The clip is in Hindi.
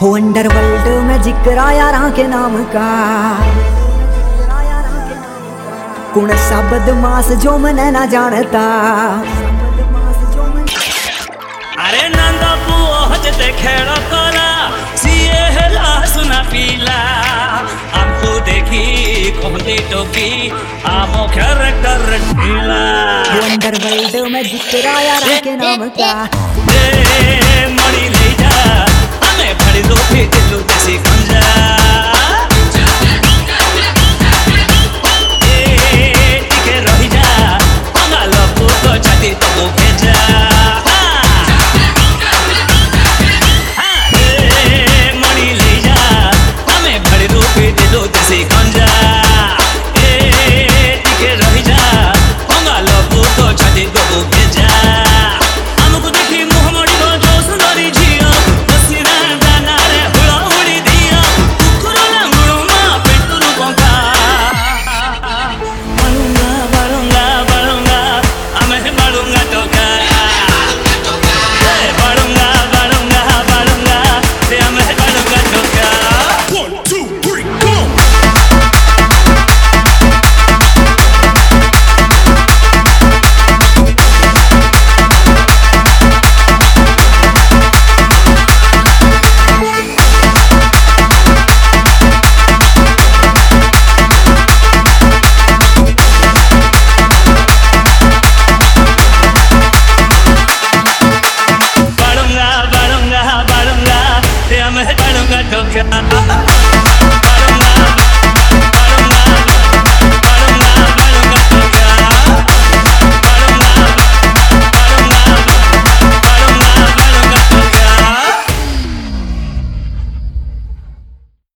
हो अंडरवर्ल्ड में जिक्र आया राह के नाम का, कौन सा बदमाश जो मने ना जानता। अरे नंदा पुओ हजते खेल करा सीए हेला सुना पीला हमको देखी कोहनी टोपी आमो कैरेक्टर ढीला। हो अंडरवर्ल्ड में जिक्र आया राह के नाम का, मणि ले जा हमें भड़ी दो भी दिलू देसी गंजा। टिके रही जा हमारा लपू तो छाती तो वो भेजा। मणि ले जा हमें भड़ी दो भी दिलू देसी गंजा। टिके रही जा हमारा लपू तो छाती तो वो भेजा। हमको देखी मोहम्मदी को जो सुंदरी झिया बसिना दाना रे हुड़ा हुड़ी दिया कुकुरो ना मुड़ुमा पेटुरु पंखा। बालूंगा बालूंगा बालूंगा हमें बालूंगा टोका। बालूंगा बालूंगा बालूंगा ते हमें बालूंगा टोका। 1 2 3 go। बालूंगा बालूंगा बालूंगा ते हमें बालूंगा टोका।